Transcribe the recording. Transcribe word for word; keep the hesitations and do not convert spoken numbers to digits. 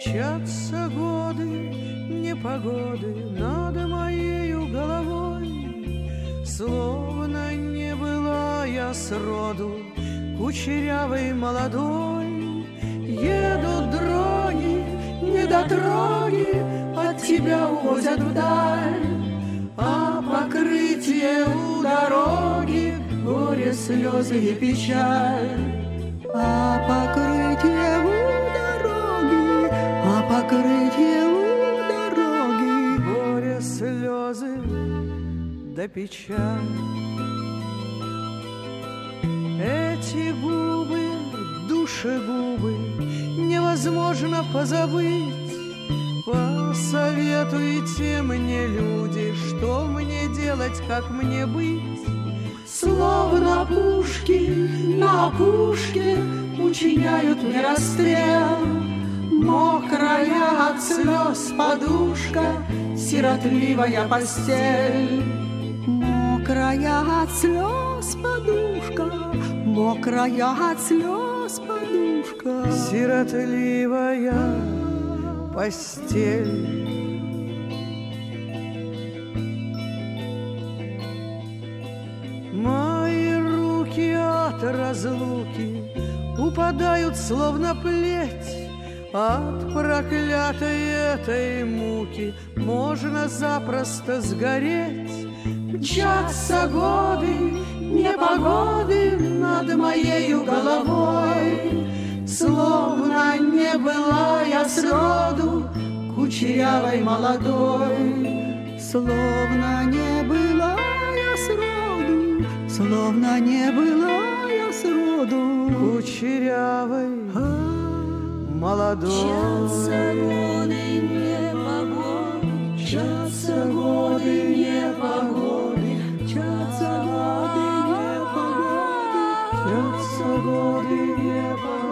Мчатся годы, непогоды над моею головой, словно не была я сроду кучерявой молодой. Едут дроги, недотроги, от тебя увозят вдаль, а покрытие у дороги горе, слезы и печаль. А покрытие у дороги, а покрытие у дороги горе, слезы да печаль. Эти губы, душегубы, невозможно позабыть. Посоветуйте мне, люди, что мне делать, как мне быть? Словно пушки на опушке учиняют мне расстрел. Мокрая от слез подушка, сиротливая постель. Мокрая от слез подушка, мокрая от слез подушка, сиротливая постель. Мои руки от разлуки упадают, словно плеть. От проклятой этой муки можно запросто сгореть. Мчатся годы, непогоды над моею головой, словно не была я сроду кучерявой молодой. Словно не была я сроду, словно не была я сроду кучерявой молодой. Мчатся годы непогоды, Мчатся годы непогоды, мчатся годы непогоды, мчатся годы непогоды.